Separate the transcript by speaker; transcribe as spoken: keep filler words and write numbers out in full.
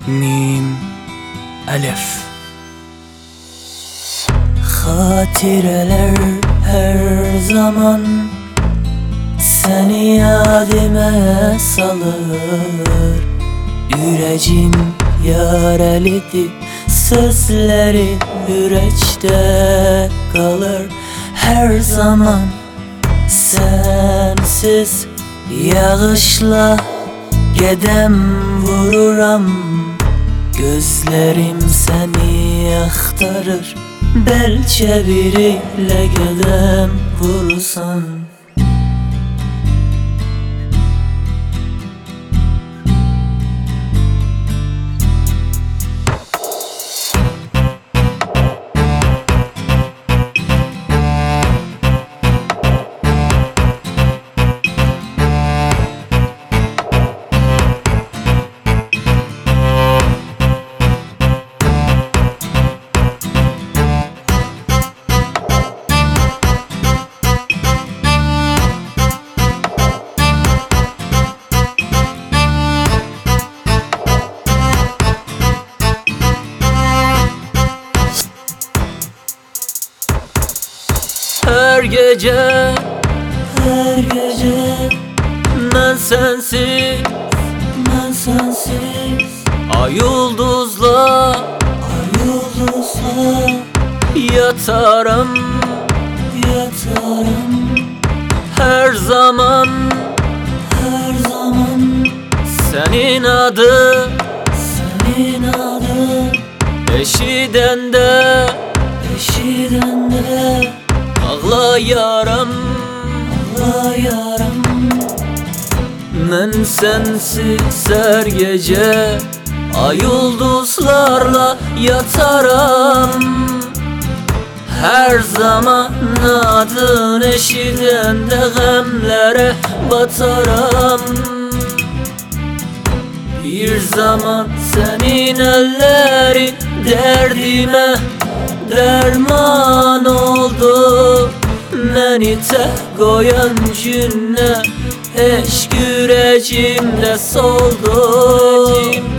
Speaker 1: mim, elif. Hatireler her zaman seni yadime salır. Yüreğim yarelidir, sözleri yürekte kalır. Her zaman sensiz yağışla gedem vururam. Gözlerim seni aktarır, belki biriyle gedem vurursan. Her gece, her gece ben sensiz, ben sensiz ay yıldızla, ay yıldızla yatarım, yatarım. Her zaman, her zaman senin adı, senin adı eşiden de, eşiden de ağlayaram, ağlayaram. Ben sensiz her gece ay yıldızlarla yataram. Her zaman adın eşiden de gemlere bataram. Bir zaman senin ellerin derdime derman oldu. Beni tek koyan günler eşk yüreğimde soldu.